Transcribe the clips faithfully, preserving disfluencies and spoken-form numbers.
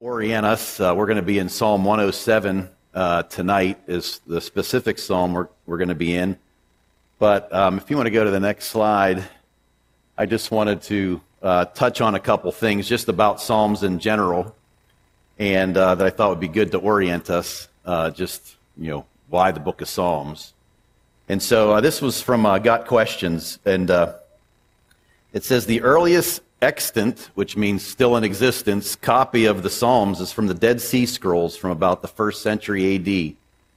orient us, uh, we're going to be in Psalm one oh seven uh, tonight, is the specific psalm we're, we're going to be in. But um, if you want to go to the next slide, I just wanted to uh, touch on a couple things just about Psalms in general, and uh, that I thought would be good to orient us, uh, just, you know, why the book of Psalms. And so uh, this was from uh, Got Questions, and uh, it says the earliest extant, which means still in existence, copy of the Psalms is from the Dead Sea Scrolls from about the first century A D.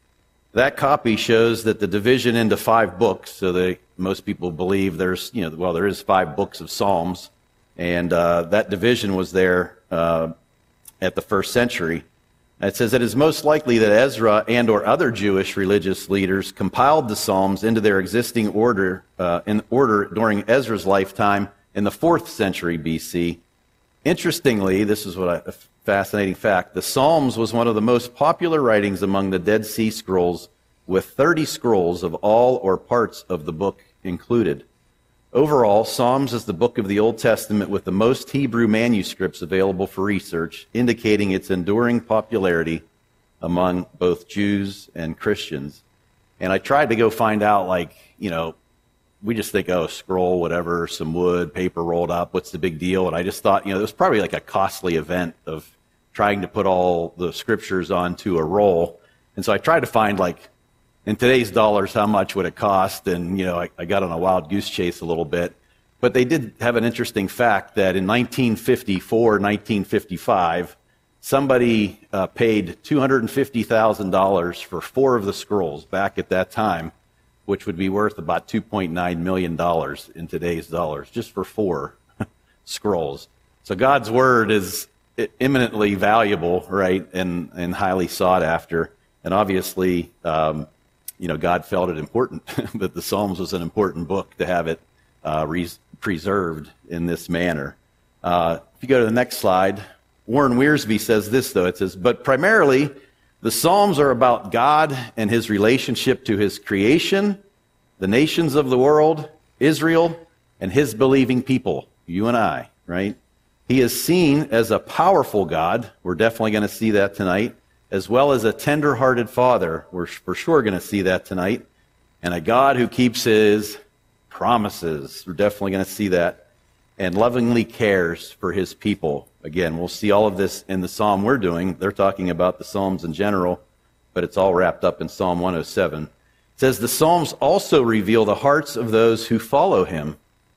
That copy shows that the division into five books, so they, most people believe there's, you know, well, there is five books of Psalms, and uh, that division was there uh, at the first century. It says it is most likely that Ezra and or other Jewish religious leaders compiled the Psalms into their existing order uh, in order during Ezra's lifetime in the fourth century B C. Interestingly, this is what I, a fascinating fact, the Psalms was one of the most popular writings among the Dead Sea Scrolls, with thirty scrolls of all or parts of the book included. Overall, Psalms is the book of the Old Testament with the most Hebrew manuscripts available for research, indicating its enduring popularity among both Jews and Christians. And I tried to go find out, like, you know, we just think, oh, scroll, whatever, some wood, paper rolled up, what's the big deal? And I just thought, you know, it was probably like a costly event of trying to put all the scriptures onto a roll. And so I tried to find, like, in today's dollars, how much would it cost? And, you know, I, I got on a wild goose chase a little bit. But they did have an interesting fact that in nineteen fifty-four, nineteen fifty-five, somebody uh, paid two hundred fifty thousand dollars for four of the scrolls back at that time, which would be worth about two point nine million dollars in today's dollars, just for four scrolls. So God's word is eminently valuable, right, and, and highly sought after. And obviously, um, you know, God felt it important that the Psalms was an important book to have it uh, re- preserved in this manner. Uh, if you go to the next slide, Warren Wiersbe says this, though. It says, but primarily, the Psalms are about God and his relationship to his creation, the nations of the world, Israel, and his believing people, you and I, right? He is seen as a powerful God. We're definitely going to see that tonight, as well as a tender-hearted Father. We're for sure going to see that tonight. And a God who keeps his promises. We're definitely going to see that. And lovingly cares for his people. Again, we'll see all of this in the psalm we're doing. They're talking about the Psalms in general, but it's all wrapped up in Psalm one oh seven. It says, the Psalms also reveal the hearts of those who follow him.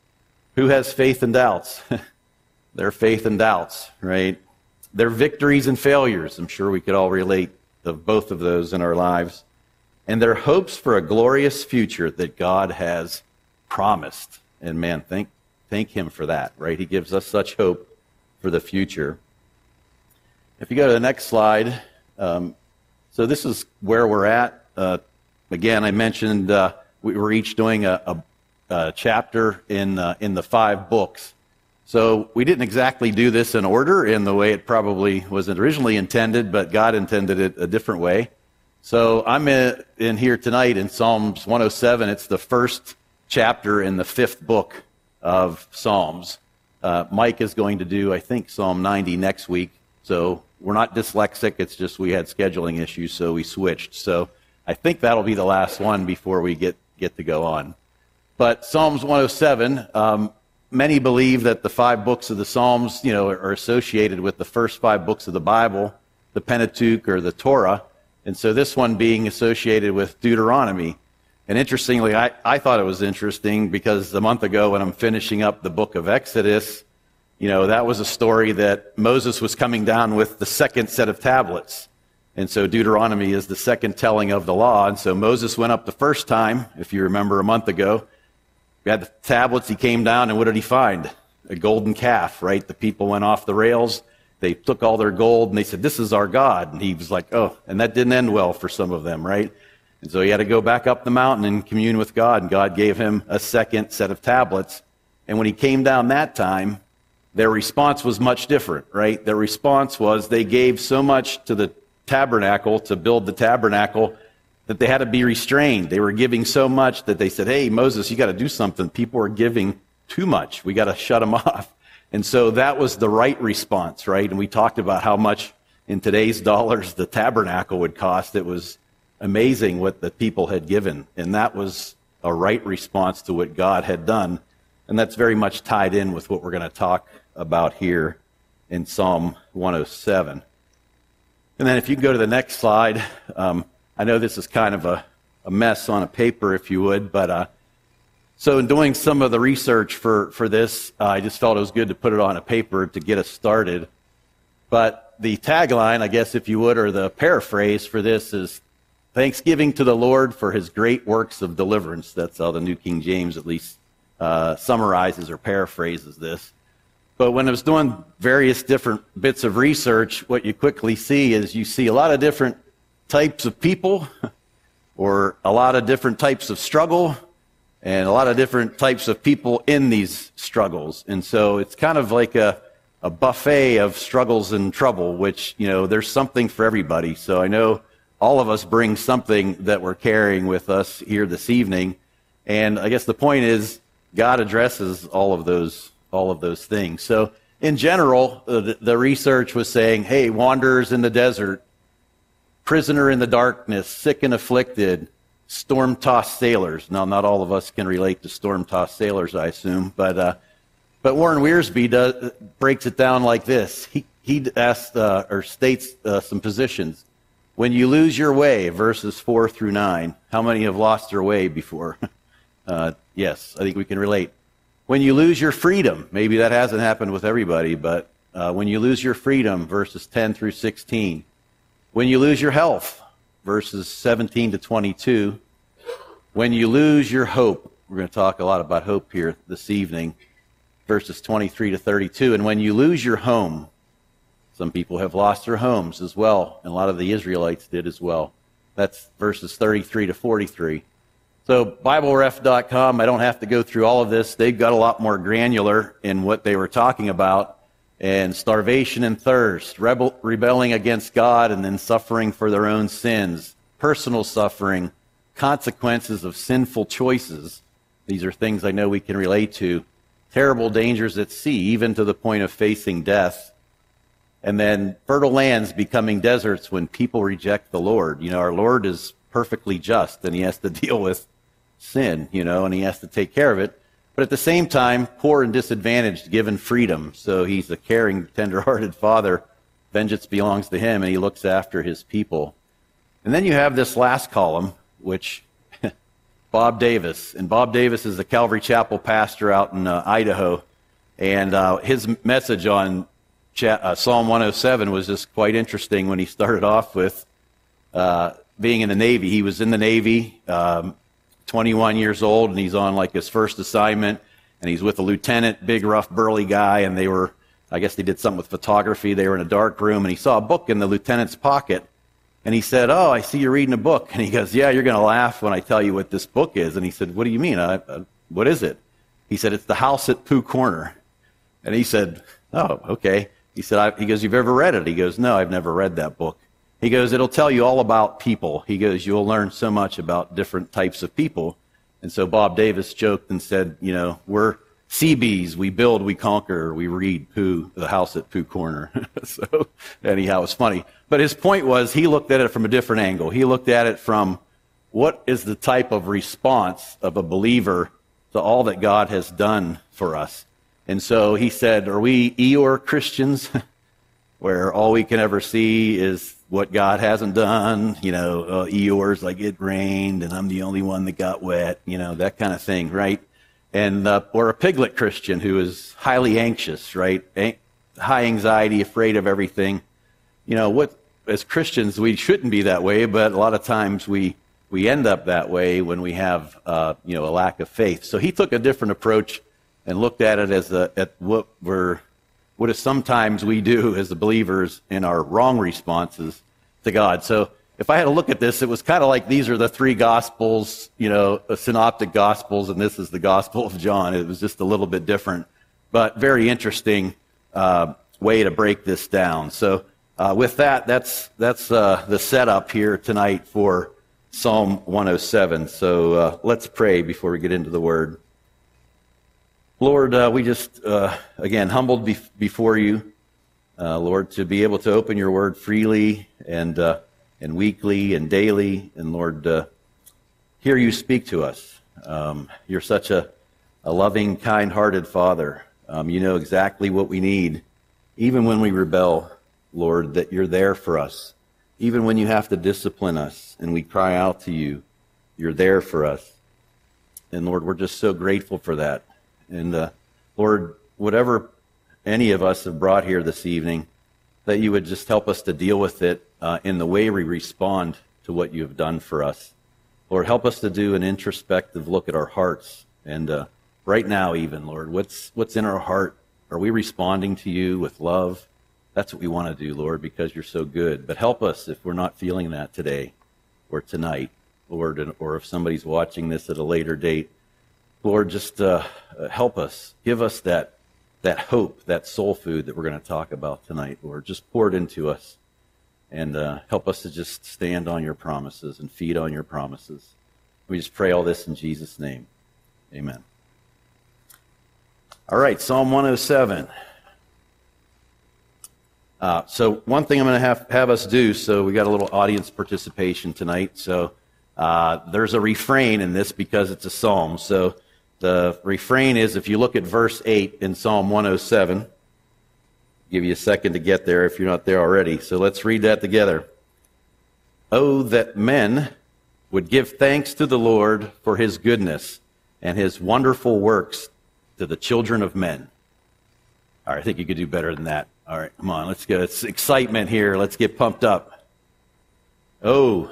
Who has faith and doubts? Their faith and doubts, right? Their victories and failures. I'm sure we could all relate to both of those in our lives. And their hopes for a glorious future that God has promised. And man, thank, thank him for that, right? He gives us such hope for the future. If you go to the next slide, um, so this is where we're at. Uh, again, I mentioned uh, we were each doing a, a, a chapter in uh, in the five books. So we didn't exactly do this in order in the way it probably was originally intended, but God intended it a different way. So I'm in, in here tonight in Psalms one oh seven. It's the first chapter in the fifth book of Psalms. Uh, Mike is going to do, I think, Psalm ninety next week. So we're not dyslexic. It's just we had scheduling issues, so we switched. So I think that'll be the last one before we get, get to go on. But Psalms one oh seven, um, many believe that the five books of the Psalms, you know, are associated with the first five books of the Bible, the Pentateuch or the Torah. And so this one being associated with Deuteronomy. And interestingly, I, I thought it was interesting because a month ago when I'm finishing up the book of Exodus, you know, that was a story that Moses was coming down with the second set of tablets. And so Deuteronomy is the second telling of the law. And so Moses went up the first time, if you remember a month ago. We had the tablets, he came down, and what did he find? A golden calf, right? The people went off the rails. They took all their gold, and they said, this is our God. And he was like, oh, and that didn't end well for some of them, right? And so he had to go back up the mountain and commune with God, and God gave him a second set of tablets. And when he came down that time, their response was much different, right? Their response was they gave so much to the tabernacle, to build the tabernacle, that they had to be restrained. They were giving so much that they said, hey, Moses, you got to do something. People are giving too much. We got to shut them off. And so that was the right response, right? And we talked about how much in today's dollars the tabernacle would cost. It was amazing what the people had given, and that was a right response to what God had done. And that's very much tied in with what we're going to talk about here in Psalm one oh seven. And then if you can go to the next slide, um, I know this is kind of a, a mess on a paper, if you would, but uh, so in doing some of the research for, for this, uh, I just felt it was good to put it on a paper to get us started. But the tagline, I guess, if you would, or the paraphrase for this is, "Thanksgiving to the Lord for his great works of deliverance." That's how the New King James at least uh, summarizes or paraphrases this. But when I was doing various different bits of research, what you quickly see is you see a lot of different types of people, or a lot of different types of struggle, and a lot of different types of people in these struggles. And so it's kind of like a, a buffet of struggles and trouble, which, you know, there's something for everybody. So I know all of us bring something that we're carrying with us here this evening. And I guess the point is God addresses all of those all of those things. So in general, the, the research was saying, hey, wanderers in the desert, prisoner in the darkness, sick and afflicted, storm-tossed sailors. Now, not all of us can relate to storm-tossed sailors, I assume, but uh, but Warren Wiersbe does, breaks it down like this. He he asks uh, or states uh, some positions. When you lose your way, verses four through nine. How many have lost their way before? uh, yes, I think we can relate. When you lose your freedom, maybe that hasn't happened with everybody, but uh, when you lose your freedom, verses ten through sixteen. When you lose your health, verses seventeen to twenty-two. When you lose your hope, we're going to talk a lot about hope here this evening, verses twenty-three to thirty-two. And when you lose your home, some people have lost their homes as well, and a lot of the Israelites did as well. That's verses thirty-three to forty-three. So Bible Ref dot com, I don't have to go through all of this. They've got a lot more granular in what they were talking about. And starvation and thirst, rebel, rebelling against God, and then suffering for their own sins, personal suffering, consequences of sinful choices. These are things I know we can relate to. Terrible dangers at sea, even to the point of facing death. And then fertile lands becoming deserts when people reject the Lord. You know, our Lord is perfectly just, and he has to deal with sin, you know, and he has to take care of it. But at the same time, poor and disadvantaged, given freedom. So he's a caring, tender-hearted father. Vengeance belongs to him, and he looks after his people. And then you have this last column, which Bob Davis. And Bob Davis is a Calvary Chapel pastor out in uh, Idaho. And uh, his message on cha- uh, Psalm one oh seven was just quite interesting when he started off with uh, being in the Navy. He was in the Navy, um, twenty-one years old, and he's on like his first assignment, and he's with a lieutenant, big, rough, burly guy, and they were, I guess they did something with photography. They were in a dark room, and he saw a book in the lieutenant's pocket, and he said, "Oh, I see you're reading a book." And he goes, "Yeah, you're going to laugh when I tell you what this book is." And he said, "What do you mean? I, I, what is it?" He said, "It's The House at Pooh Corner." And he said, "Oh, okay." He said, I, he goes, "You've ever read it?" He goes, "No, I've never read that book." He goes, "It'll tell you all about people." He goes, "You'll learn so much about different types of people." And so Bob Davis joked and said, you know, we're C Bs, we build, we conquer, we read Pooh, The House at Pooh Corner. So anyhow, it was funny. But his point was he looked at it from a different angle. He looked at it from what is the type of response of a believer to all that God has done for us. And so he said, are we Eeyore Christians, where all we can ever see is what God hasn't done, you know, uh, Eeyore's like it rained and I'm the only one that got wet, you know, that kind of thing, right? And uh, or a Piglet Christian who is highly anxious, right? An- high anxiety, afraid of everything. You know, what as Christians we shouldn't be that way, but a lot of times we we end up that way when we have uh, you know a lack of faith. So he took a different approach and looked at it as a, at what we're what is sometimes we do as the believers in our wrong responses to God. So if I had to look at this, it was kind of like these are the three Gospels, you know, the synoptic Gospels, and this is the Gospel of John. It was just a little bit different, but very interesting uh, way to break this down. So uh, with that, that's that's uh, the setup here tonight for Psalm one oh seven. So uh, let's pray before we get into the Word. Lord, uh, we just, uh, again, humbled be- before you. uh, Lord, to be able to open your word freely and uh, and weekly and daily, and Lord, uh, hear you speak to us. Um, you're such a, a loving, kind-hearted Father. Um, you know exactly what we need, even when we rebel, Lord, that you're there for us. Even when you have to discipline us and we cry out to you, you're there for us. And Lord, we're just so grateful for that. And uh, Lord, whatever any of us have brought here this evening, that you would just help us to deal with it uh, in the way we respond to what you have done for us. Lord, help us to do an introspective look at our hearts. And uh, right now even, Lord, what's what's in our heart? Are we responding to you with love? That's what we want to do, Lord, because you're so good. But help us if we're not feeling that today or tonight, Lord, or if somebody's watching this at a later date. Lord, just uh, help us. Give us that that hope, that soul food that we're going to talk about tonight, Lord. Just pour it into us and uh, help us to just stand on your promises and feed on your promises. We just pray all this in Jesus' name. Amen. All right, Psalm one oh seven. Uh, so one thing I'm going to have, have us do, so we got a little audience participation tonight. So uh, there's a refrain in this because it's a psalm. So the refrain is, if you look at verse eight in Psalm one oh seven, I'll give you a second to get there if you're not there already. So let's read that together. Oh, that men would give thanks to the Lord for his goodness and his wonderful works to the children of men. All right, I think you could do better than that. All right, come on, let's go. It's excitement here. Let's get pumped up. Oh.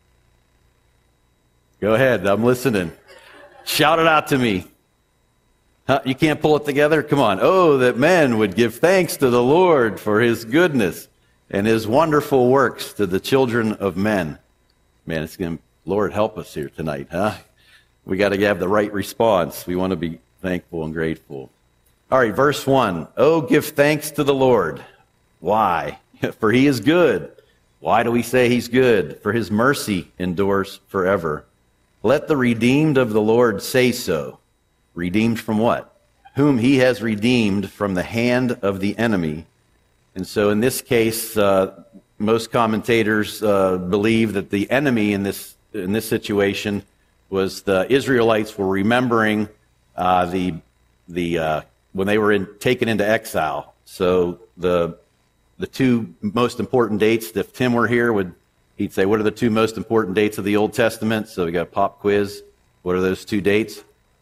Go ahead, I'm listening. Shout it out to me. Huh? You can't pull it together? Come on. Oh, that men would give thanks to the Lord for his goodness and his wonderful works to the children of men. Man, it's going to, Lord, help us here tonight, huh? We got to have the right response. We want to be thankful and grateful. All right, verse one. Oh, give thanks to the Lord. Why? For he is good. Why do we say he's good? For his mercy endures forever. Let the redeemed of the Lord say so. Redeemed from what? Whom he has redeemed from the hand of the enemy. And so in this case, uh, most commentators uh, believe that the enemy in this in this situation was the Israelites were remembering uh, the the uh, when they were in, taken into exile. So the the two most important dates, if Tim were here, would he'd say, what are the two most important dates of the Old Testament? So we got a pop quiz. What are those two dates?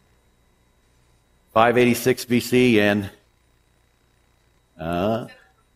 five eighty-six B C and uh,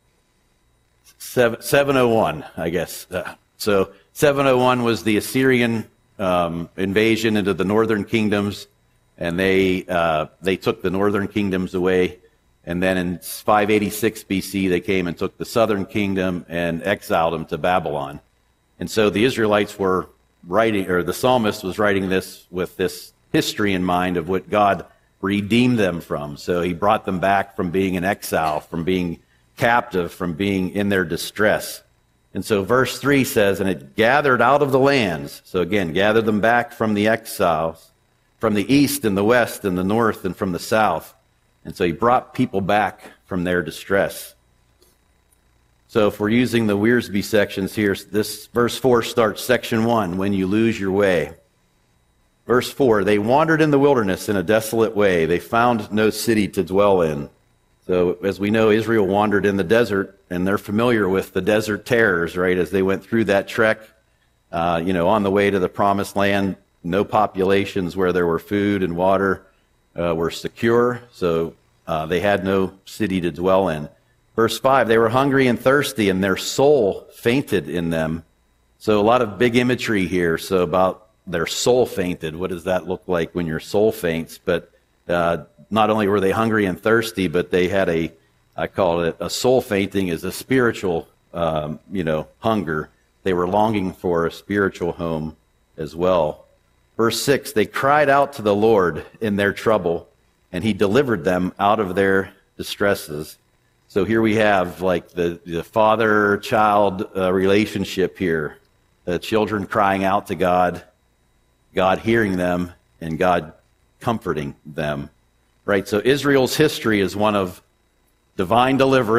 seven oh one, I guess. Uh, so seven oh one was the Assyrian um, invasion into the northern kingdoms, and they uh, they took the northern kingdoms away. And then in five eighty-six B C, they came and took the southern kingdom and exiled them to Babylon. And so the Israelites were writing, or the psalmist was writing this with this history in mind of what God redeemed them from. So he brought them back from being in exile, from being captive, from being in their distress. And so verse three says, and it gathered out of the lands. So again, gathered them back from the exiles, from the east and the west and the north and from the south. And so he brought people back from their distress. So if we're using the Wiersbe sections here, this verse four starts section one, when you lose your way. Verse four, they wandered in the wilderness in a desolate way. They found no city to dwell in. So as we know, Israel wandered in the desert, and they're familiar with the desert terrors, right? As they went through that trek, uh, you know, on the way to the promised land, no populations where there were food and water uh, were secure. So uh, they had no city to dwell in. Verse five, they were hungry and thirsty, and their soul fainted in them. So a lot of big imagery here. So about their soul fainted. What does that look like when your soul faints? But uh, not only were they hungry and thirsty, but they had a, I call it a soul fainting is a spiritual, um, you know, hunger. They were longing for a spiritual home as well. Verse six, they cried out to the Lord in their trouble, and he delivered them out of their distresses. So here we have like the, the father-child uh, relationship here. The children crying out to God, God hearing them, and God comforting them. Right? So Israel's history is one of divine deliverance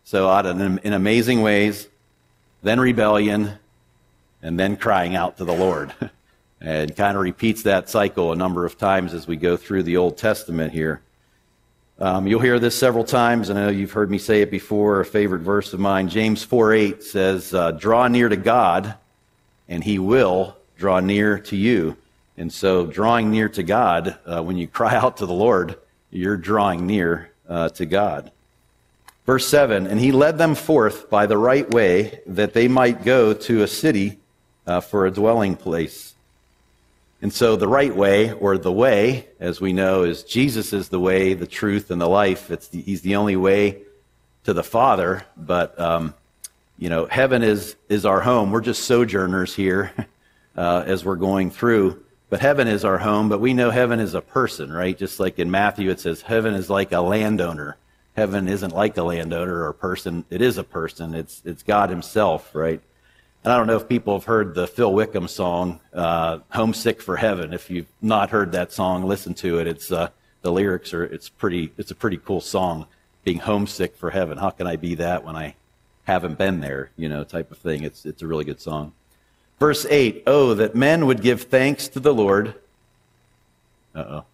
So out of, in amazing ways, then rebellion, and then crying out to the Lord. And kind of repeats that cycle a number of times as we go through the Old Testament here. Um, you'll hear this several times, and I know you've heard me say it before, a favorite verse of mine. James four eight says, uh, draw near to God, and he will draw near to you. And so drawing near to God, uh, when you cry out to the Lord, you're drawing near uh, to God. Verse seven, and he led them forth by the right way, that they might go to a city uh, for a dwelling place. And so the right way, or the way, as we know, is Jesus is the way, the truth, and the life. It's the, he's the only way to the Father. But, um, you know, heaven is, is our home. We're just sojourners here uh, as we're going through. But heaven is our home, but we know heaven is a person, right? Just like in Matthew it says heaven is like a landowner. Heaven isn't like a landowner or a person. It is a person. It's, it's God himself, right? And I don't know if people have heard the Phil Wickham song, uh, Homesick for Heaven. If you've not heard that song, listen to it. It's uh, the lyrics are it's pretty it's a pretty cool song, being homesick for heaven. How can I be that when I haven't been there, you know, type of thing. It's it's a really good song. Verse eight, oh, that men would give thanks to the Lord. Uh-oh.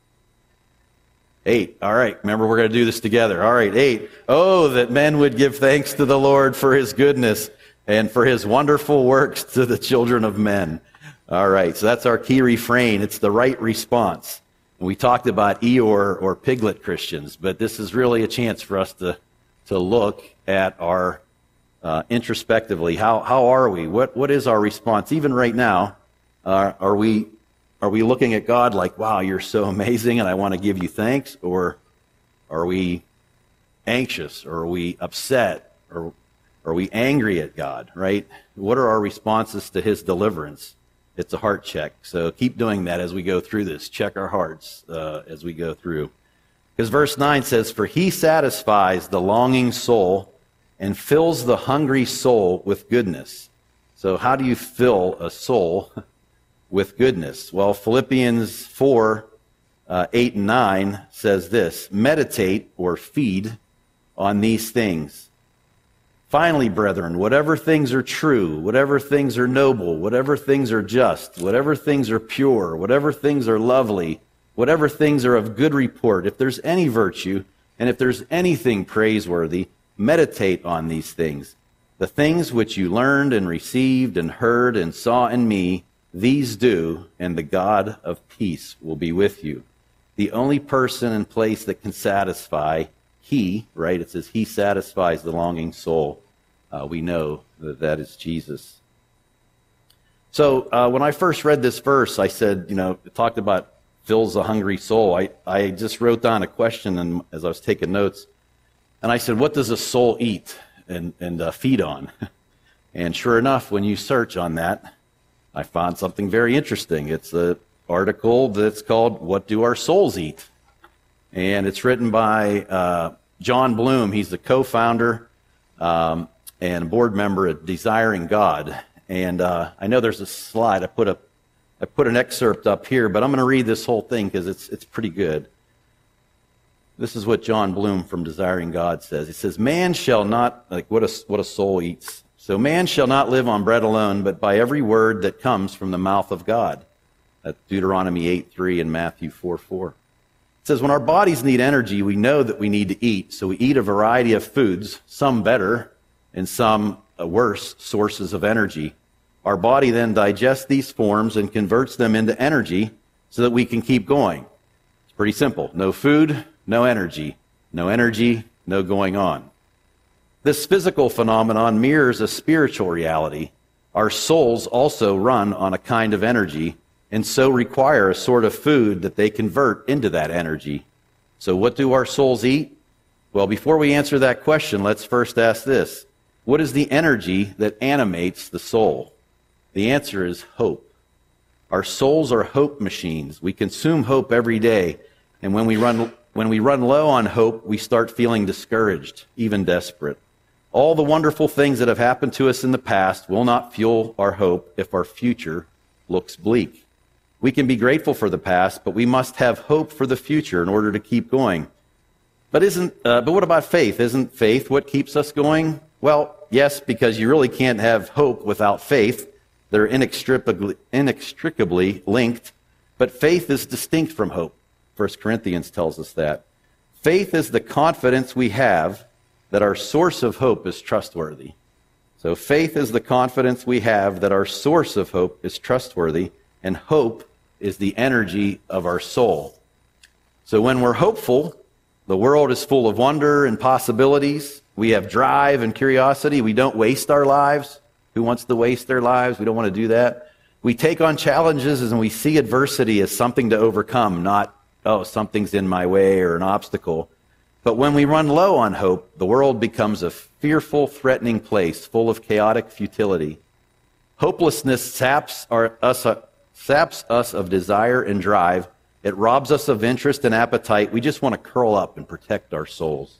Eight, all right, remember we're going to do this together. All right, eight, oh, that men would give thanks to the Lord for his goodness, and for his wonderful works to the children of men. All right, so that's our key refrain. It's the right response. And we talked about Eeyore or Piglet Christians, but this is really a chance for us to, to look at our uh, introspectively. How how are we? What what is our response? Even right now, uh, are we are we looking at God like, wow, you're so amazing, and I want to give you thanks, or are we anxious, or are we upset, or are we angry at God, right? What are our responses to his deliverance? It's a heart check. So keep doing that as we go through this. Check our hearts uh, as we go through. Because verse nine says, for he satisfies the longing soul and fills the hungry soul with goodness. So how do you fill a soul with goodness? Well, Philippians four, uh, eight and nine says this, meditate or feed on these things. Finally, brethren, whatever things are true, whatever things are noble, whatever things are just, whatever things are pure, whatever things are lovely, whatever things are of good report, if there's any virtue, and if there's anything praiseworthy, meditate on these things. The things which you learned and received and heard and saw in me, these do, and the God of peace will be with you. The only person and place that can satisfy, he, right, it says he satisfies the longing soul. Uh, we know that that is Jesus. So uh, when I first read this verse, I said, you know, it talked about fills a hungry soul. I, I just wrote down a question and, as I was taking notes, and I said, what does a soul eat and, and uh, feed on? And sure enough, when you search on that, I found something very interesting. It's an article that's called, What Do Our Souls Eat? And it's written by uh, John Bloom. He's the co-founder um, and board member at Desiring God. And uh, I know there's a slide. I put a, I put an excerpt up here, but I'm going to read this whole thing because it's it's pretty good. This is what John Bloom from Desiring God says. He says, "Man shall not like what a what a soul eats. So man shall not live on bread alone, but by every word that comes from the mouth of God." That's Deuteronomy eight three and Matthew four four. It says, when our bodies need energy, we know that we need to eat. So we eat a variety of foods, some better and some worse sources of energy. Our body then digests these forms and converts them into energy so that we can keep going. It's pretty simple. No food, no energy. No energy, no going on. This physical phenomenon mirrors a spiritual reality. Our souls also run on a kind of energy and so require a sort of food that they convert into that energy. So what do our souls eat? Well, before we answer that question, let's first ask this. What is the energy that animates the soul? The answer is hope. Our souls are hope machines. We consume hope every day, and when we run when we run low on hope, we start feeling discouraged, even desperate. All the wonderful things that have happened to us in the past will not fuel our hope if our future looks bleak. We can be grateful for the past, but we must have hope for the future in order to keep going. But isn't? Uh, but what about faith? Isn't faith what keeps us going? Well, yes, because you really can't have hope without faith. They're inextricably, inextricably linked. But faith is distinct from hope. First Corinthians tells us that. Faith is the confidence we have that our source of hope is trustworthy. So faith is the confidence we have that our source of hope is trustworthy, and hope is the energy of our soul. So when we're hopeful, the world is full of wonder and possibilities. We have drive and curiosity. We don't waste our lives. Who wants to waste their lives? We don't want to do that. We take on challenges and we see adversity as something to overcome, not, oh, something's in my way or an obstacle. But when we run low on hope, the world becomes a fearful, threatening place full of chaotic futility. Hopelessness saps, our, us, uh, saps us of desire and drive. It robs us of interest and appetite. We just want to curl up and protect our souls.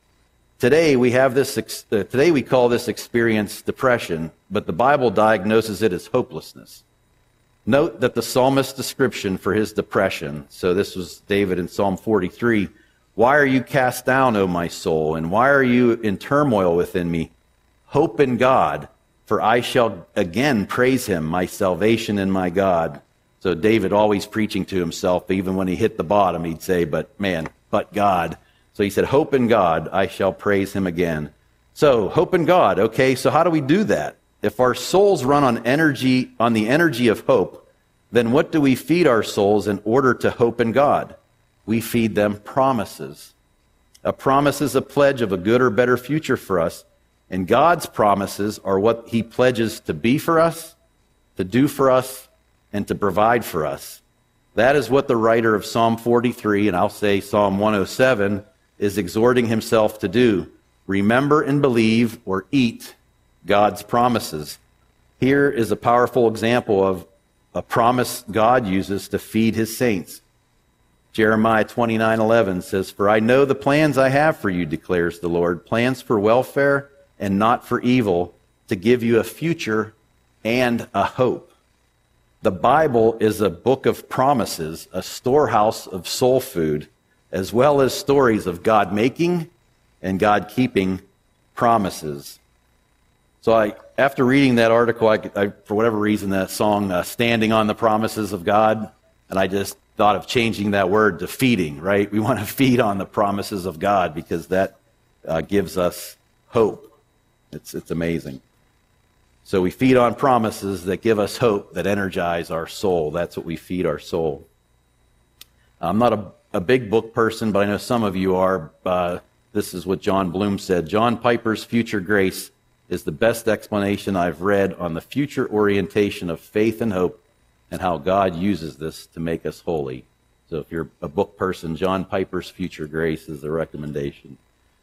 Today we have this. Uh, today we call this experience depression, but the Bible diagnoses it as hopelessness. Note that the psalmist's description for his depression. So this was David in Psalm forty-three. Why are you cast down, O my soul, and why are you in turmoil within me? Hope in God, for I shall again praise him, my salvation and my God. So David always preaching to himself, even when he hit the bottom, he'd say, but man, but God. So he said, hope in God, I shall praise him again. So hope in God. Okay, so how do we do that? If our souls run on energy, on the energy of hope, then what do we feed our souls in order to hope in God? We feed them promises. A promise is a pledge of a good or better future for us. And God's promises are what he pledges to be for us, to do for us, and to provide for us. That is what the writer of Psalm forty-three, and I'll say Psalm one oh seven, is exhorting himself to do. Remember and believe or eat God's promises. Here is a powerful example of a promise God uses to feed his saints. Jeremiah twenty-nine eleven says, For I know the plans I have for you, declares the Lord, plans for welfare and not for evil, to give you a future and a hope. The Bible is a book of promises, a storehouse of soul food, as well as stories of God making and God keeping promises. So I, after reading that article, I, I, for whatever reason, that song, uh, Standing on the Promises of God, and I just thought of changing that word to feeding, right? We want to feed on the promises of God because that uh, gives us hope. It's, it's amazing. So we feed on promises that give us hope, that energize our soul. That's what we feed our soul. I'm not a, a big book person, but I know some of you are. Uh, this is what John Bloom said. John Piper's Future Grace is the best explanation I've read on the future orientation of faith and hope and how God uses this to make us holy. So if you're a book person, John Piper's Future Grace is the recommendation.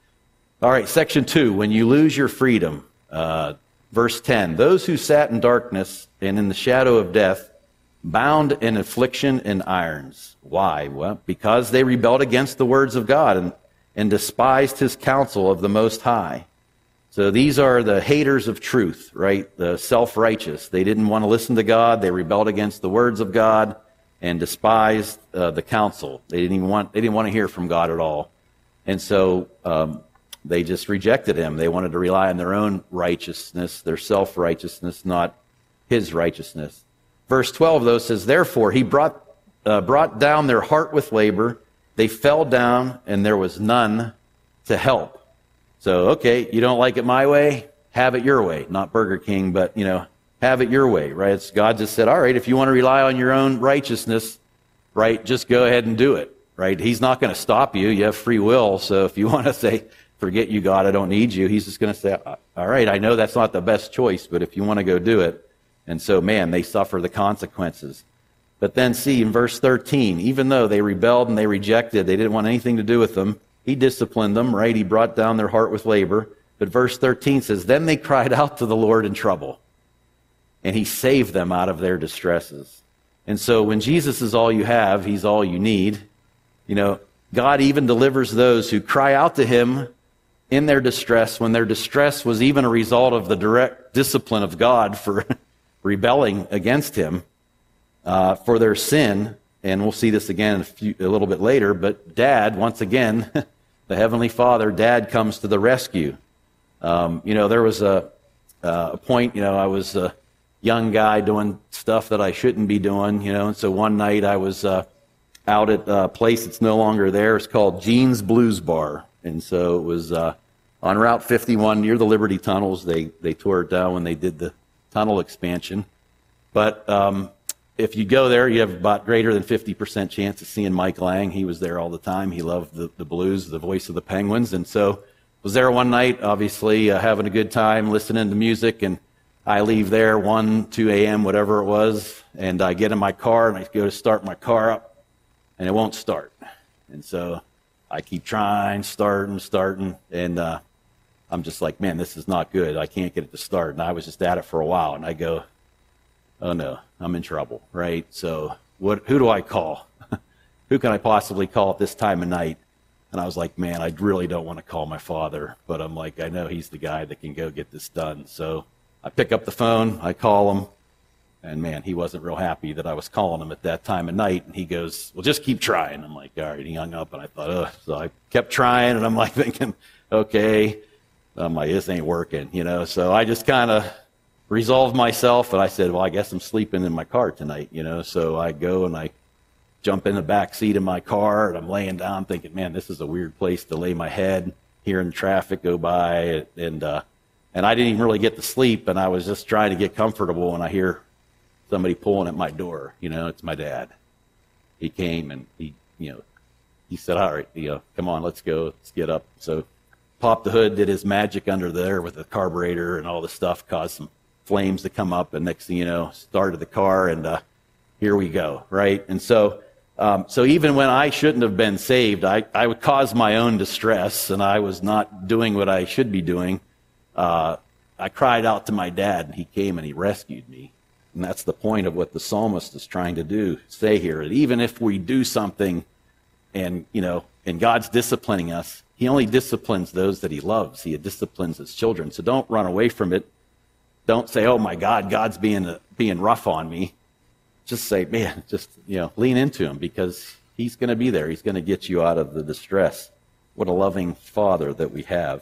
All right, section two, when you lose your freedom. Uh, verse ten, those who sat in darkness and in the shadow of death, bound in affliction and irons. Why? Well, because they rebelled against the words of God and, and despised his counsel of the Most High. So these are the haters of truth, right? The self-righteous. They didn't want to listen to God. They rebelled against the words of God and despised uh, the counsel. They didn't even want. They didn't want to hear from God at all, and so um, they just rejected him. They wanted to rely on their own righteousness, their self-righteousness, not his righteousness. Verse twelve, though, says, "Therefore he brought uh, brought down their heart with labor. They fell down, and there was none to help." So, okay, you don't like it my way? Have it your way. Not Burger King, but, you know, have it your way, right? It's, God just said, all right, if you want to rely on your own righteousness, right, just go ahead and do it, right? He's not going to stop you. You have free will. So if you want to say, forget you, God, I don't need you, he's just going to say, all right, I know that's not the best choice, but if you want to go do it. And so, man, they suffer the consequences. But then see in verse thirteen, even though they rebelled and they rejected, they didn't want anything to do with them, he disciplined them, right? He brought down their heart with labor. But verse thirteen says, then they cried out to the Lord in trouble, and he saved them out of their distresses. And so when Jesus is all you have, he's all you need. You know, God even delivers those who cry out to him in their distress, when their distress was even a result of the direct discipline of God for rebelling against him, uh, for their sin. And we'll see this again a, few, a little bit later. But Dad, once again, the Heavenly Father, Dad comes to the rescue. Um, you know, there was a, uh, a point, you know, I was a young guy doing stuff that I shouldn't be doing, you know, and so one night I was uh, out at a place that's no longer there. It's called Gene's Blues Bar. And so it was uh, on Route fifty-one near the Liberty Tunnels. They, they tore it down when they did the tunnel expansion. But um, if you go there, you have about greater than fifty percent chance of seeing Mike Lang. He was there all the time. He loved the, the blues, the voice of the Penguins. And so was there one night, obviously, uh, having a good time, listening to music. And I leave there one, two a.m., whatever it was. And I get in my car, and I go to start my car up, and it won't start. And so I keep trying, starting, starting. And uh, I'm just like, man, this is not good. I can't get it to start. And I was just at it for a while. And I go, oh no, I'm in trouble, right? So what? Who do I call? Who can I possibly call at this time of night? And I was like, man, I really don't want to call my father, but I'm like, I know he's the guy that can go get this done. So I pick up the phone, I call him, and man, he wasn't real happy that I was calling him at that time of night. And he goes, well, just keep trying. I'm like, all right. He hung up, and I thought, oh. So I kept trying, and I'm like thinking, okay. I'm like, this ain't working, you know. So I just kind of resolved myself, and I said, well, I guess I'm sleeping in my car tonight, you know. So I go and I jump in the back seat of my car, and I'm laying down thinking, man, this is a weird place to lay my head, hearing traffic go by, and uh, and I didn't even really get to sleep, and I was just trying to get comfortable, and I hear somebody pulling at my door. You know, it's my dad. He came, and he, you know, he said, all right, you know, come on, let's go, let's get up. So popped the hood, did his magic under there with the carburetor and all the stuff, caused some flames to come up, and next thing you know, started the car, and uh, here we go, right? And so um, so even when I shouldn't have been saved, I, I would cause my own distress, and I was not doing what I should be doing. Uh, I cried out to my dad, and he came and he rescued me. And that's the point of what the psalmist is trying to do, say here, that even if we do something and, you know, and God's disciplining us, he only disciplines those that he loves. He disciplines his children. So don't run away from it. Don't say, oh, my God, God's being uh, being rough on me. Just say, man, just, you know, lean into him, because he's going to be there. He's going to get you out of the distress. What a loving Father that we have.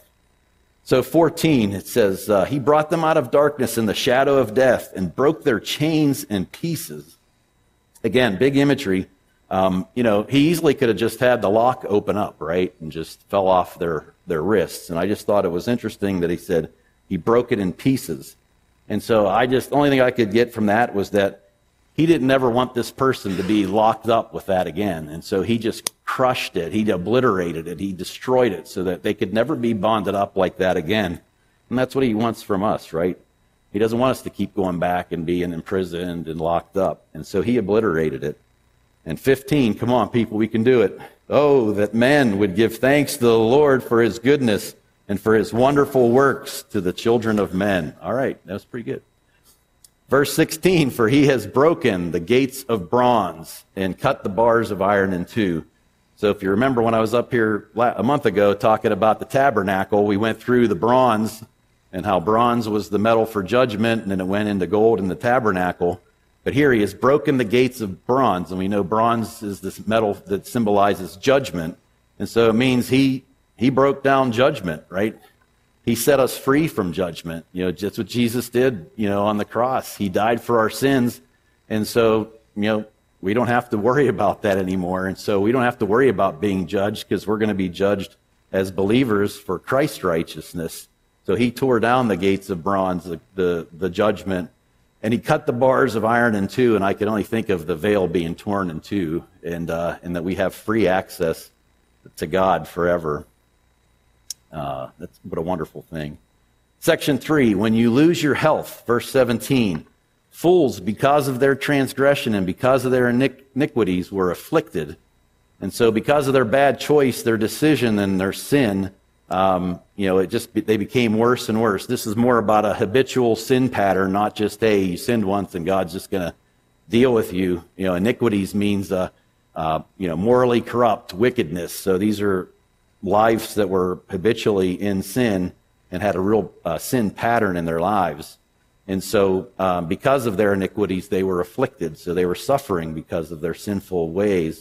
So fourteen, it says, uh, he brought them out of darkness in the shadow of death and broke their chains in pieces. Again, big imagery. Um, you know, he easily could have just had the lock open up, right, and just fell off their, their wrists. And I just thought it was interesting that he said he broke it in pieces. And so I just, the only thing I could get from that was that he didn't ever want this person to be locked up with that again. And so he just crushed it. He obliterated it. He destroyed it so that they could never be bonded up like that again. And that's what he wants from us, right? He doesn't want us to keep going back and being imprisoned and locked up. And so he obliterated it. And fifteen, come on, people, we can do it. Oh, that men would give thanks to the Lord for his goodness and for his wonderful works to the children of men. All right, that was pretty good. Verse sixteen, for he has broken the gates of bronze and cut the bars of iron in two. So if you remember when I was up here a month ago talking about the tabernacle, we went through the bronze and how bronze was the metal for judgment, and then it went into gold in the tabernacle. But here he has broken the gates of bronze, and we know bronze is this metal that symbolizes judgment. And so it means he he broke down judgment, right? He set us free from judgment. You know, just what Jesus did, you know, on the cross. He died for our sins. And so, you know, we don't have to worry about that anymore. And so we don't have to worry about being judged, because we're going to be judged as believers for Christ's righteousness. So he tore down the gates of bronze, the, the, the judgment, and he cut the bars of iron in two. And I can only think of the veil being torn in two, and, uh, and that we have free access to God forever. Uh, that's what a wonderful thing. Section three, when you lose your health, verse seventeen, fools, because of their transgression and because of their iniquities, were afflicted. And so because of their bad choice, their decision, and their sin, um, you know, it just, they became worse and worse. This is more about a habitual sin pattern, not just, hey, you sinned once and God's just going to deal with you. You know, iniquities means, uh, uh, you know, morally corrupt, wickedness. So these are lives that were habitually in sin and had a real uh, sin pattern in their lives. And so um, because of their iniquities, they were afflicted. So they were suffering because of their sinful ways.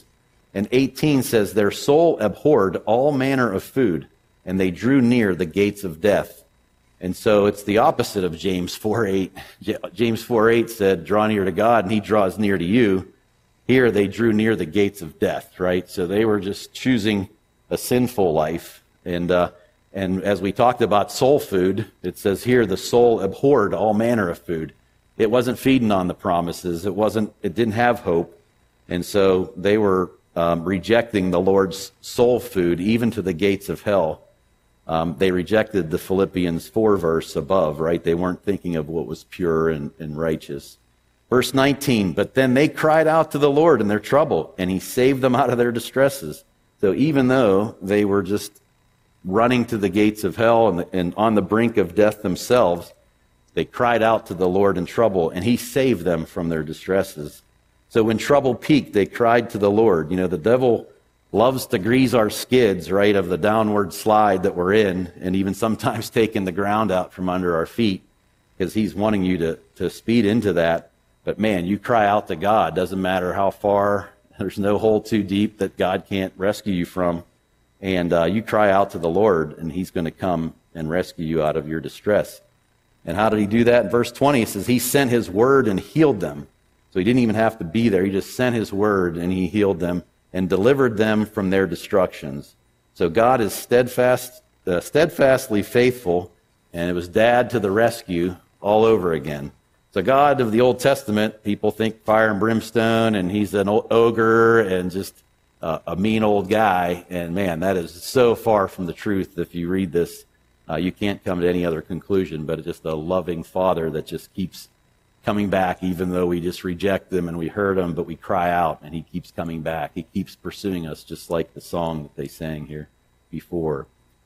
And eighteen says, their soul abhorred all manner of food, and they drew near the gates of death. And so it's the opposite of James four eight. James four eight said, draw near to God, and he draws near to you. Here they drew near the gates of death, right? So they were just choosing a sinful life. And uh, and as we talked about soul food, it says here the soul abhorred all manner of food. It wasn't feeding on the promises. It wasn't. It didn't have hope. And so they were um, rejecting the Lord's soul food, even to the gates of hell. Um, they rejected the Philippians four verse above, right? They weren't thinking of what was pure and, and righteous. Verse nineteen, but then they cried out to the Lord in their trouble, and he saved them out of their distresses. So even though they were just running to the gates of hell and, and on the brink of death themselves, they cried out to the Lord in trouble, and he saved them from their distresses. So when trouble peaked, they cried to the Lord. You know, the devil loves to grease our skids, right, of the downward slide that we're in, and even sometimes taking the ground out from under our feet, because he's wanting you to, to speed into that. But man, you cry out to God. Doesn't matter how far. There's no hole too deep that God can't rescue you from. And uh, you cry out to the Lord, and he's going to come and rescue you out of your distress. And how did he do that? In verse twenty, it says he sent his word and healed them. So he didn't even have to be there. He just sent his word, and he healed them and delivered them from their destructions. So God is steadfast, uh, steadfastly faithful, and it was Dad to the rescue all over again. So God of the Old Testament, people think fire and brimstone, and he's an ogre and just uh, a mean old guy. And man, that is so far from the truth. If you read this, uh, you can't come to any other conclusion, but it's just a loving Father that just keeps coming back, even though we just reject him and we hurt him, but we cry out, and he keeps coming back. He keeps pursuing us, just like the song that they sang here before.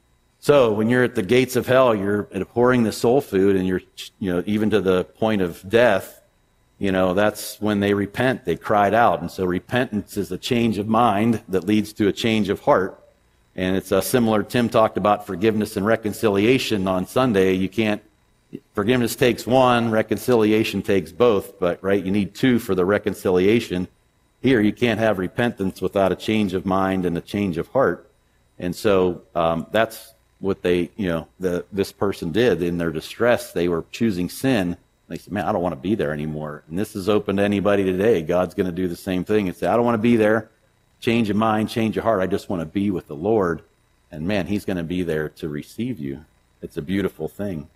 So when you're at the gates of hell, you're abhorring the soul food, and you're, you know, even to the point of death, you know, that's when they repent. They cried out. And so repentance is a change of mind that leads to a change of heart. And it's a similar, Tim talked about forgiveness and reconciliation on Sunday. You can't, forgiveness takes one, reconciliation takes both, but right, you need two for the reconciliation. Here, you can't have repentance without a change of mind and a change of heart. And so um, that's what they, you know, the, this person did in their distress. They were choosing sin. They said, man, I don't want to be there anymore. And this is open to anybody today. God's going to do the same thing and say, I don't want to be there. Change your mind, change your heart. I just want to be with the Lord. And man, he's going to be there to receive you. It's a beautiful thing.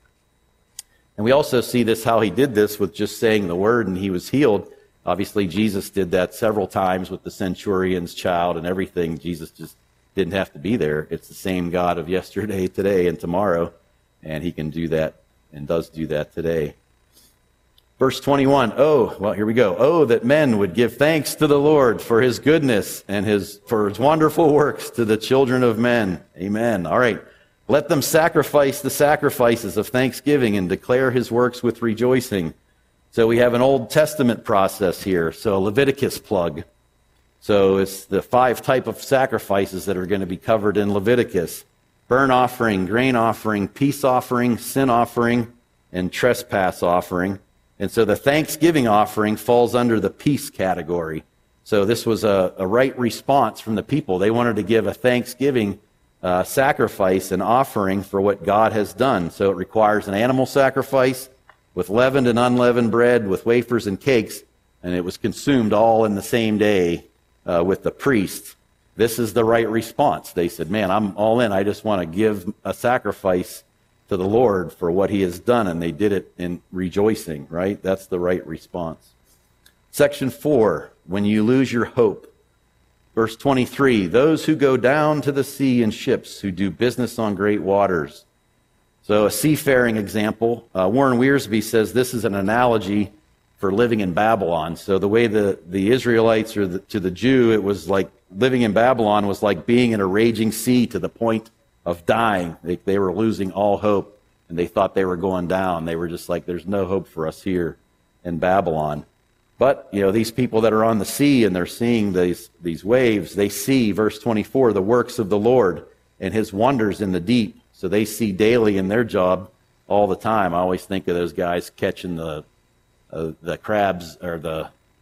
And we also see this, how he did this with just saying the word and he was healed. Obviously, Jesus did that several times with the centurion's child and everything. Jesus just didn't have to be there. It's the same God of yesterday, today, and tomorrow, and he can do that and does do that today. Verse twenty-one, oh, well, here we go. Oh, that men would give thanks to the Lord for his goodness and his for his wonderful works to the children of men. Amen. All right. Let them sacrifice the sacrifices of thanksgiving and declare his works with rejoicing. So we have an Old Testament process here. So a Leviticus plug. So it's the five type of sacrifices that are going to be covered in Leviticus. Burnt offering, grain offering, peace offering, sin offering, and trespass offering. And so the thanksgiving offering falls under the peace category. So this was a, a right response from the people. They wanted to give a thanksgiving uh, sacrifice and offering for what God has done. So it requires an animal sacrifice with leavened and unleavened bread, with wafers and cakes, and it was consumed all in the same day uh, with the priest. This is the right response. They said, man, I'm all in. I just want to give a sacrifice to the Lord for what he has done, and they did it in rejoicing, right? That's the right response. Section four, when you lose your hope. Verse twenty-three, those who go down to the sea in ships, who do business on great waters. So a seafaring example, uh, Warren Wiersbe says this is an analogy for living in Babylon. So the way the, the Israelites, or the, to the Jew, it was like living in Babylon was like being in a raging sea to the point of dying. They, they were losing all hope, and they thought they were going down. They were just like, there's no hope for us here in Babylon. But, you know, these people that are on the sea and they're seeing these, these waves, they see, verse twenty-four, the works of the Lord and his wonders in the deep. So they see daily in their job all the time. I always think of those guys catching the uh, the crabs or the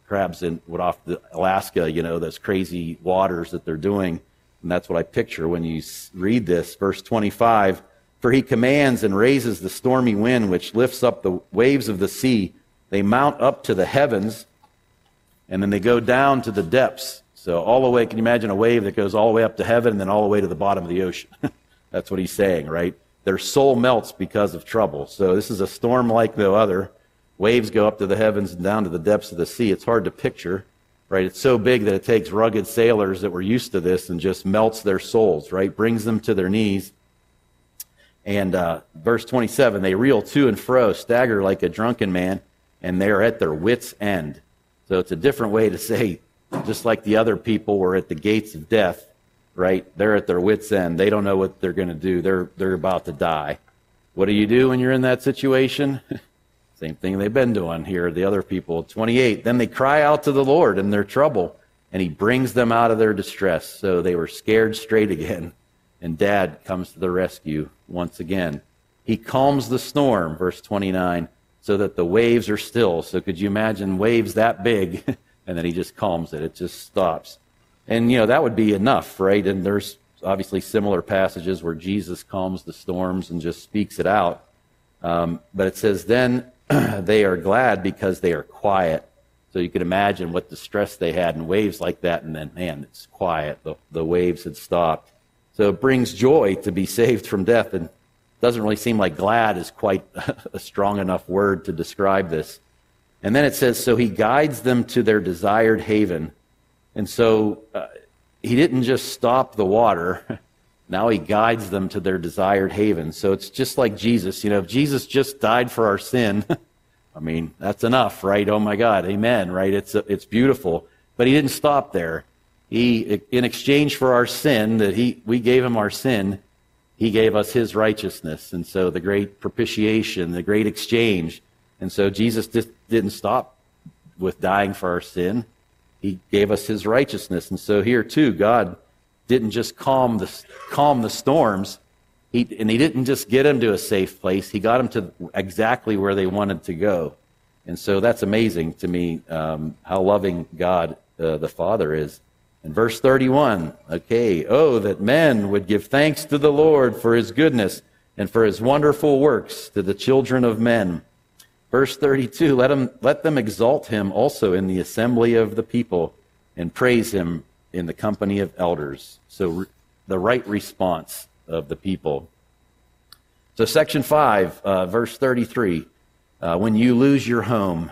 crabs in what off the Alaska, you know, those crazy waters that they're doing. And that's what I picture when you read this. Verse twenty-five, for he commands and raises the stormy wind, which lifts up the waves of the sea. They mount up to the heavens, and then they go down to the depths. So all the way, can you imagine a wave that goes all the way up to heaven and then all the way to the bottom of the ocean? That's what he's saying, right? Their soul melts because of trouble. So this is a storm like no other. Waves go up to the heavens and down to the depths of the sea. It's hard to picture, right? It's so big that it takes rugged sailors that were used to this and just melts their souls, right? Brings them to their knees. And uh, verse twenty-seven, they reel to and fro, stagger like a drunken man, and they're at their wits' end. So it's a different way to say, just like the other people were at the gates of death, right? They're at their wits' end. They don't know what they're going to do. They're they're about to die. What do you do when you're in that situation? Same thing they've been doing here, the other people. twenty-eight, then they cry out to the Lord in their trouble, and he brings them out of their distress. So they were scared straight again, and Dad comes to the rescue once again. He calms the storm, verse twenty-nine, so that the waves are still. So could you imagine waves that big? And then he just calms it. It just stops. And, you know, that would be enough, right? And there's obviously similar passages where Jesus calms the storms and just speaks it out. Um, but it says, then they are glad because they are quiet. So you can imagine what distress they had in waves like that. And then, man, it's quiet. The, the waves had stopped. So it brings joy to be saved from death. And it doesn't really seem like glad is quite a strong enough word to describe this. And then it says, so he guides them to their desired haven. And so uh, he didn't just stop the water. Now he guides them to their desired haven. So it's just like Jesus. You know, if Jesus just died for our sin, I mean, that's enough, right? Oh my God, amen, right? It's it's beautiful. But he didn't stop there. He, in exchange for our sin, that he we gave him our sin, he gave us his righteousness. And so the great propitiation, the great exchange. And so Jesus just didn't stop with dying for our sin. He gave us his righteousness. And so here too, God didn't just calm the calm the storms. He, and he didn't just get them to a safe place. He got them to exactly where they wanted to go. And so that's amazing to me, um, how loving God uh, the Father is. In verse thirty-one, okay, oh, that men would give thanks to the Lord for his goodness and for his wonderful works to the children of men. Verse thirty-two, let them, let them exalt him also in the assembly of the people and praise him in the company of elders. So re- the right response of the people. So section five, uh, verse thirty-three, uh, when you lose your home,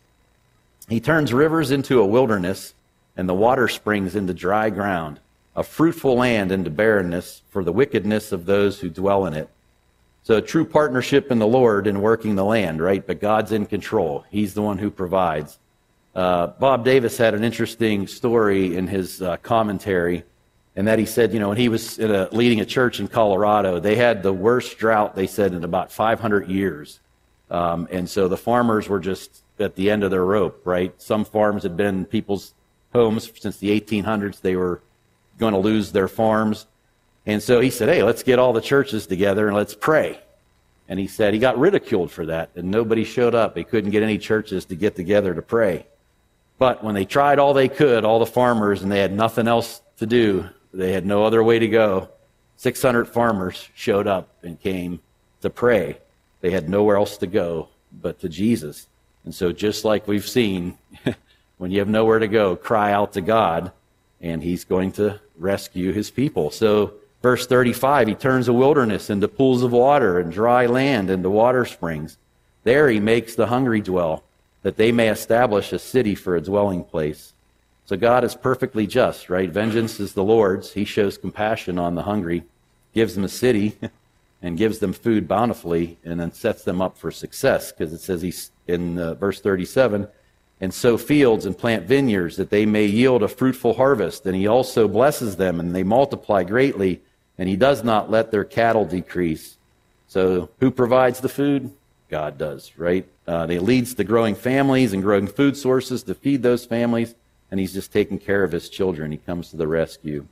he turns rivers into a wilderness and the water springs into dry ground, a fruitful land into barrenness for the wickedness of those who dwell in it. So a true partnership in the Lord in working the land, right? But God's in control. He's the one who provides. Uh, Bob Davis had an interesting story in his uh, commentary, and that he said, you know, when he was in a, leading a church in Colorado, they had the worst drought, they said, in about five hundred years. Um, and so the farmers were just at the end of their rope, right? Some farms had been in people's homes since the eighteen hundreds. They were going to lose their farms. And so he said, hey, let's get all the churches together and let's pray. And he said he got ridiculed for that, and nobody showed up. They couldn't get any churches to get together to pray. But when they tried all they could, all the farmers, and they had nothing else to do, they had no other way to go, six hundred farmers showed up and came to pray. They had nowhere else to go but to Jesus. And so just like we've seen, when you have nowhere to go, cry out to God, and he's going to rescue his people. So verse thirty-five, he turns a wilderness into pools of water and dry land into water springs. There he makes the hungry dwell, that they may establish a city for a dwelling place. So God is perfectly just, right? Vengeance is the Lord's. He shows compassion on the hungry, gives them a city, and gives them food bountifully, and then sets them up for success, because it says he's in uh, verse thirty-seven, and sow fields and plant vineyards, that they may yield a fruitful harvest. And he also blesses them, and they multiply greatly, and he does not let their cattle decrease. So who provides the food? God does, right? Uh, he leads the growing families and growing food sources to feed those families, and he's just taking care of his children. He comes to the rescue.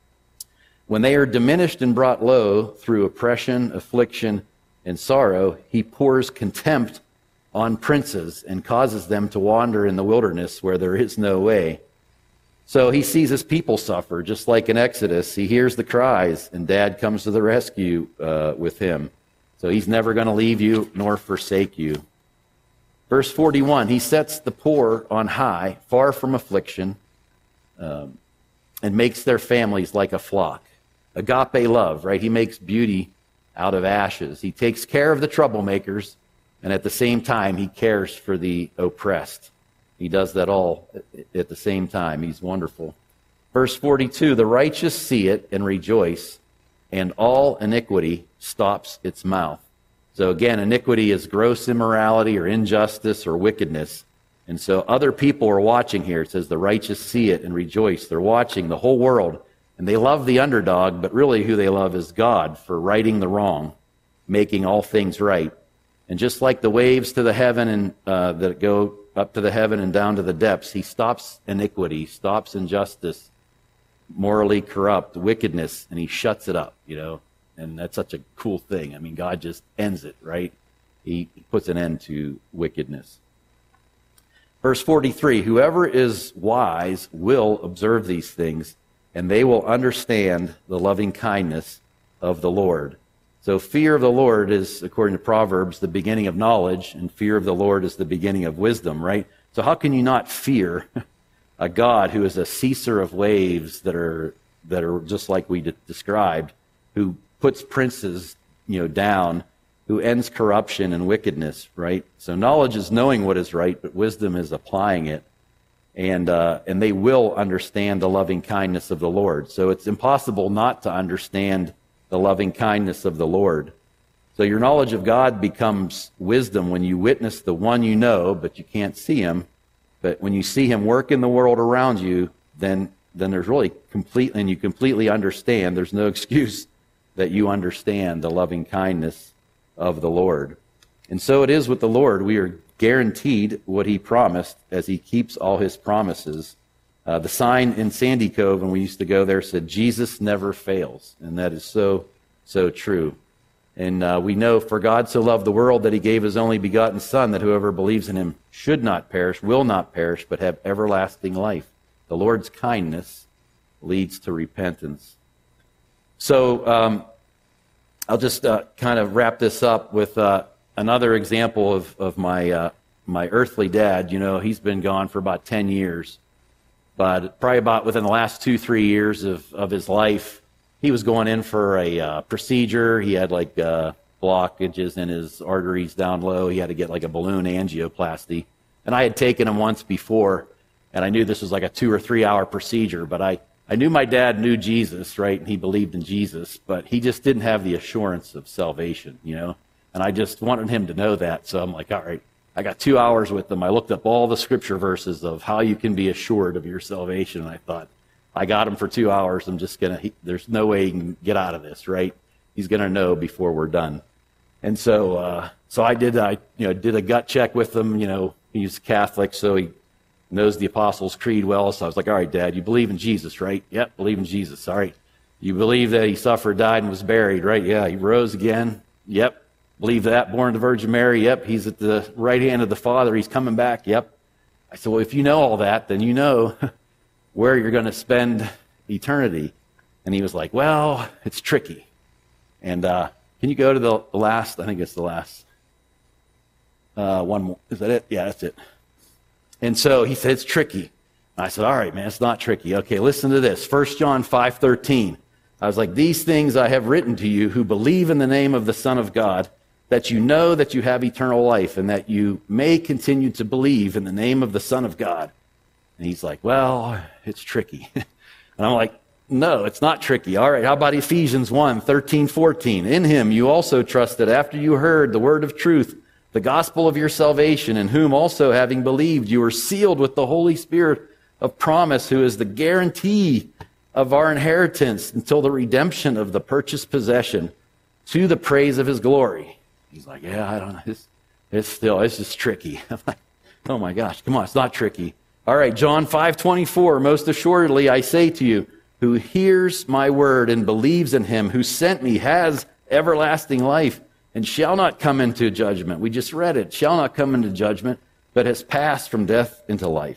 When they are diminished and brought low through oppression, affliction, and sorrow, he pours contempt on princes and causes them to wander in the wilderness where there is no way. So he sees his people suffer, just like in Exodus. He hears the cries, and Dad comes to the rescue uh, with him. So he's never going to leave you nor forsake you. Verse forty-one, he sets the poor on high, far from affliction, um, and makes their families like a flock. Agape love, right? He makes beauty out of ashes. He takes care of the troublemakers, and at the same time, he cares for the oppressed. He does that all at the same time. He's wonderful. Verse forty-two, the righteous see it and rejoice, and all iniquity stops its mouth. So again, iniquity is gross immorality or injustice or wickedness. And so other people are watching here. It says the righteous see it and rejoice. They're watching the whole world, and they love the underdog, but really who they love is God for righting the wrong, making all things right. And just like the waves to the heaven and uh, that go up to the heaven and down to the depths, he stops iniquity, stops injustice, morally corrupt, wickedness, and he shuts it up, you know. And that's such a cool thing. I mean, God just ends it, right? He puts an end to wickedness. Verse forty-three, whoever is wise will observe these things, and they will understand the loving kindness of the Lord. So fear of the Lord is, according to Proverbs, the beginning of knowledge, and fear of the Lord is the beginning of wisdom, right? So how can you not fear a God who is a ceaser of waves that are that are just like we de- described, who puts princes, you know, down, who ends corruption and wickedness, right? So knowledge is knowing what is right, but wisdom is applying it. And uh, and they will understand the loving kindness of the Lord. So it's impossible not to understand the loving kindness of the Lord. So your knowledge of God becomes wisdom when you witness the one you know, but you can't see him. But when you see him work in the world around you, then then there's really complete, and you completely understand. There's no excuse that you understand the loving kindness of the Lord. And so it is with the Lord. We are guaranteed what he promised as he keeps all his promises. Uh, the sign in Sandy Cove, when we used to go there, said, Jesus never fails. And that is so, so true. And uh, we know, for God so loved the world that he gave his only begotten Son, that whoever believes in him should not perish, will not perish, but have everlasting life. The Lord's kindness leads to repentance. So um, I'll just uh, kind of wrap this up with uh, another example of, of my uh, my earthly dad. You know, he's been gone for about ten years. But probably about within the last two, three years of, of his life, he was going in for a uh, procedure. He had like uh, blockages in his arteries down low. He had to get like a balloon angioplasty. And I had taken him once before, and I knew this was like a two or three hour procedure. But I, I knew my dad knew Jesus, right? And he believed in Jesus, but he just didn't have the assurance of salvation, you know? And I just wanted him to know that. So I'm like, all right. I got two hours with them. I looked up all the scripture verses of how you can be assured of your salvation. And I thought, I got him for two hours. I'm just going to, there's no way he can get out of this, right? He's going to know before we're done. And so, uh, so I did, I, you know, did a gut check with him. You know, he's Catholic, so he knows the Apostles' Creed well. So I was like, all right, Dad, you believe in Jesus, right? Yep, believe in Jesus. All right. You believe that he suffered, died, and was buried, right? Yeah, he rose again. Yep. Believe that, born of the Virgin Mary, yep, he's at the right hand of the Father, he's coming back, yep. I said, well, if you know all that, then you know where you're going to spend eternity. And he was like, well, it's tricky. And uh, can you go to the last, I think it's the last uh, one more, is that it? Yeah, that's it. And so he said, it's tricky. And I said, all right, man, it's not tricky. Okay, listen to this, First John five thirteen. I was like, these things I have written to you who believe in the name of the Son of God, that you know that you have eternal life, and that you may continue to believe in the name of the Son of God. And he's like, well, it's tricky. And I'm like, no, it's not tricky. All right, how about Ephesians one, thirteen, fourteen? In him you also trusted after you heard the word of truth, the gospel of your salvation, in whom also having believed you were sealed with the Holy Spirit of promise, who is the guarantee of our inheritance until the redemption of the purchased possession, to the praise of his glory. He's like, yeah, I don't know. It's, it's still, it's just tricky. I'm like, oh my gosh, come on, it's not tricky. All right, John five twenty-four, most assuredly I say to you, who hears my word and believes in him who sent me has everlasting life and shall not come into judgment. We just read it. Shall not come into judgment, but has passed from death into life.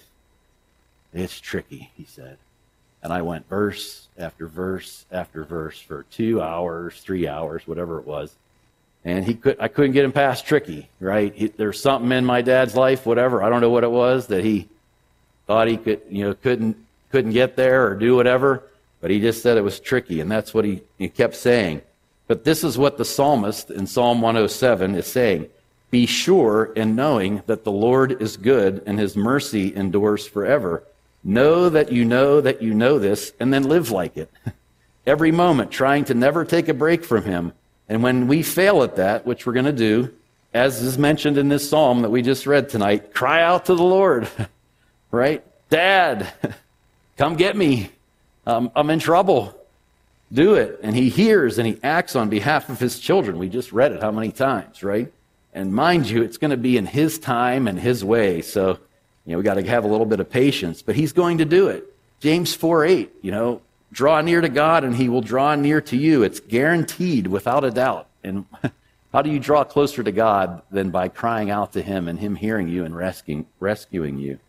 It's tricky, he said. And I went verse after verse after verse for two hours, three hours, whatever it was. And he could, I couldn't get him past tricky, right? He, there's something in my dad's life, whatever, I don't know what it was, that he thought he could, you know, couldn't couldn't get there or do whatever, but he just said it was tricky, and that's what he, he kept saying. But this is what the psalmist in Psalm one oh seven is saying. Be sure in knowing that the Lord is good and his mercy endures forever. Know that you know that you know this, and then live like it. Every moment trying to never take a break from him. And when we fail at that, which we're going to do, as is mentioned in this psalm that we just read tonight, cry out to the Lord, right? Dad, come get me. Um, I'm in trouble. Do it. And he hears and he acts on behalf of his children. We just read it how many times, right? And mind you, it's going to be in his time and his way. So, you know, we got to have a little bit of patience, but he's going to do it. James four eight, you know, draw near to God and he will draw near to you. It's guaranteed without a doubt. And how do you draw closer to God than by crying out to him and him hearing you and rescuing, rescuing you?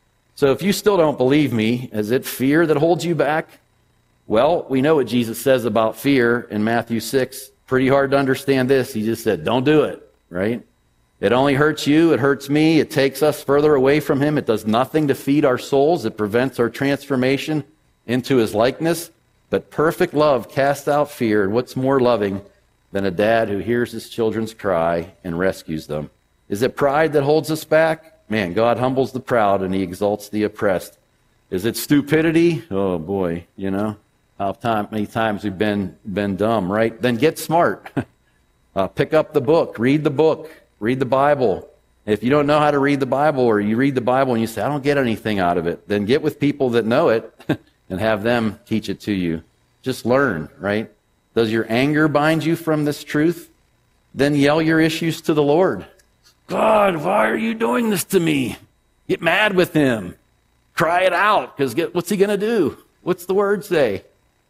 So if you still don't believe me, is it fear that holds you back? Well, we know what Jesus says about fear in Matthew six. Pretty hard to understand this. He just said, don't do it, right? It only hurts you. It hurts me. It takes us further away from him. It does nothing to feed our souls. It prevents our transformation into his likeness. But perfect love casts out fear. And what's more loving than a dad who hears his children's cry and rescues them? Is it pride that holds us back? Man, God humbles the proud and he exalts the oppressed. Is it stupidity? Oh boy, you know. How time, many times we've been been dumb, right? Then get smart. uh, pick up the book. Read the book. Read the Bible. If you don't know how to read the Bible, or you read the Bible and you say, I don't get anything out of it, then get with people that know it and have them teach it to you. Just learn, right? Does your anger bind you from this truth? Then yell your issues to the Lord. God, why are you doing this to me? Get mad with him. Cry it out, because what's he going to do? What's the word say?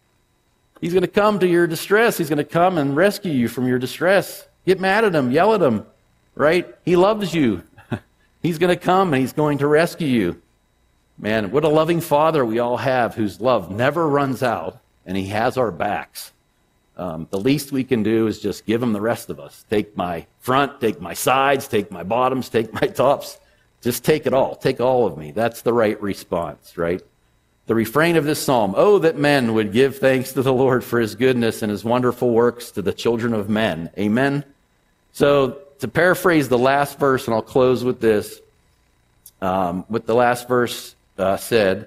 He's going to come to your distress. He's going to come and rescue you from your distress. Get mad at him. Yell at him, right? He loves you. He's going to come and he's going to rescue you. Man, what a loving Father we all have, whose love never runs out, and he has our backs. Um, the least we can do is just give him the rest of us. Take my front, take my sides, take my bottoms, take my tops. Just take it all. Take all of me. That's the right response, right? The refrain of this psalm, oh, that men would give thanks to the Lord for his goodness and his wonderful works to the children of men. Amen? So to paraphrase the last verse, and I'll close with this, um, what the last verse uh, said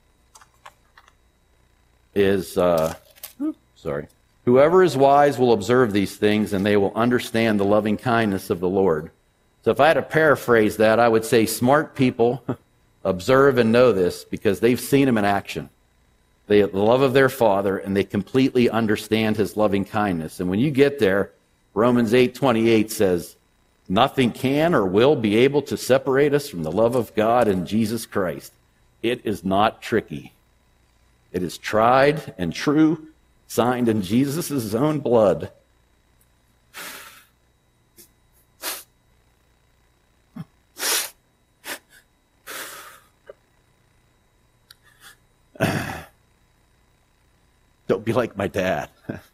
is, uh, sorry, whoever is wise will observe these things, and they will understand the loving kindness of the Lord. So if I had to paraphrase that, I would say smart people observe and know this because they've seen him in action. They have the love of their Father, and they completely understand his loving kindness. And when you get there, Romans eight twenty-eight says, nothing can or will be able to separate us from the love of God in Jesus Christ. It is not tricky. It is tried and true, signed in Jesus' own blood. Don't be like my dad.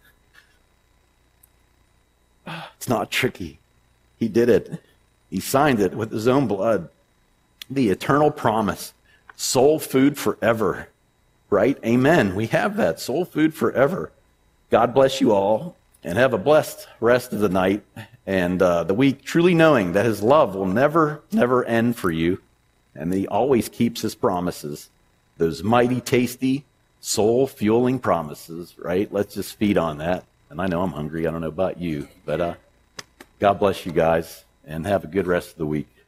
It's not tricky. He did it. He signed it with his own blood. The eternal promise. Soul food forever. Right? Amen. We have that. Soul food forever. God bless you all, and have a blessed rest of the night and uh, the week, truly knowing that his love will never, never end for you, and he always keeps his promises. Those mighty, tasty, soul-fueling promises, right? Let's just feed on that. And I know I'm hungry. I don't know about you. But uh, God bless you guys, and have a good rest of the week.